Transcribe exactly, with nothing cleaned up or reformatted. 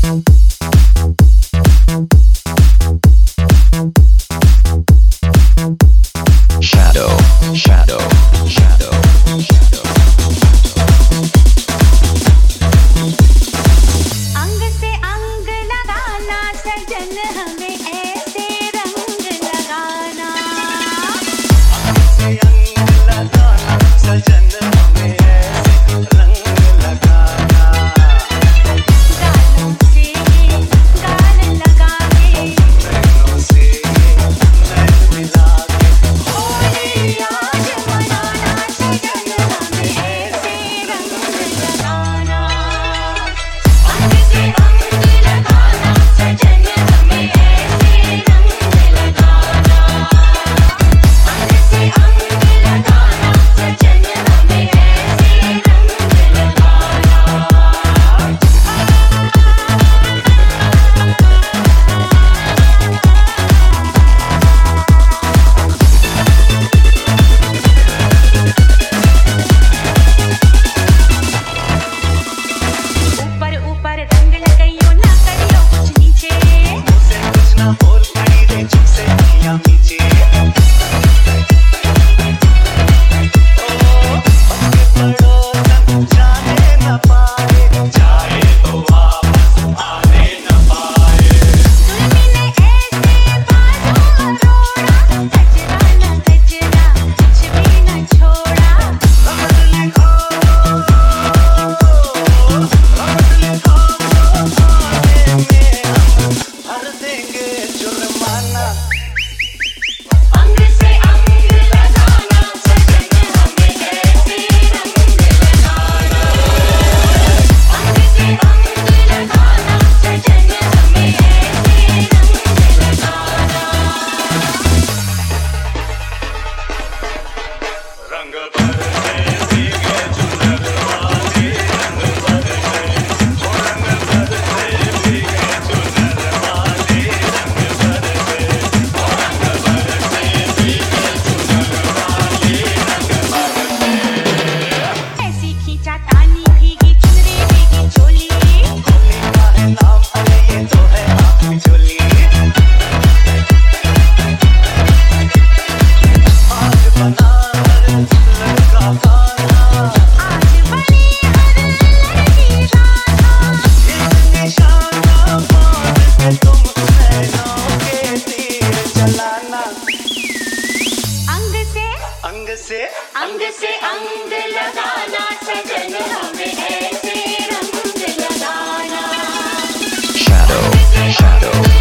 Shadow, shadow, shadow, shadow. अंग से अंग लगाना सजन हमें ऐसे रंग लगाना। अंग से अंग लगाना सजन हमें ऐसे रंग लगाना। गालों से गाल लगा के, नैनों से नैन मिला के, होली आज मनाना सजन हमें ऐसे रंग लगाना। अंग से अंग लगाना सजन हमें ऐसे रंग लगाना। अंग से अंग लगाना सजन हमें ऐसे रंग लगाना। ऊपर ऊपर रंग लगाइयो ना करियो कुछ नीचे। मुझसे कुछ ना बोल पड़ी रे चुप से अखियां मीचे। ओ पक्के पड़ो तक जाने न पाए, जाए तो वापस आने न पाए। जुल्मी ने ऐसे बाजों रोड़ा, कचरा न कचरा कुछ भी न छोड़ा। रमत लिखो रमत लिखो आने में हम भर देंगे जुर्माना। अंग से अंग लगाना सजन हमें ऐसे रंग लगाना। अंग से अंग लगाना सजन हमें ऐसे रंग लगाना। रंग बरसे भीगे चुनर वाले, रंग बरसे ओ रंग बरसे भीगे चुनर वाले, रंग बरसे ओ रंग बरसे भीगे चुनर वाले, रंग बरसे। ऐसी खींचा तानी भीगी चुनरी भीगी चोली। होली का है नाम अरे ये तो है आपकी चोली। आज बना हर लड़का खाना, आज बनी हर लड़की राधा। एक निशाना बांध के तुम नैनों के तीर चलाना। अंग से अंग से अंग से अंग लगाना सजन हमें ऐसे रंग लगाना। Shadow, shadow,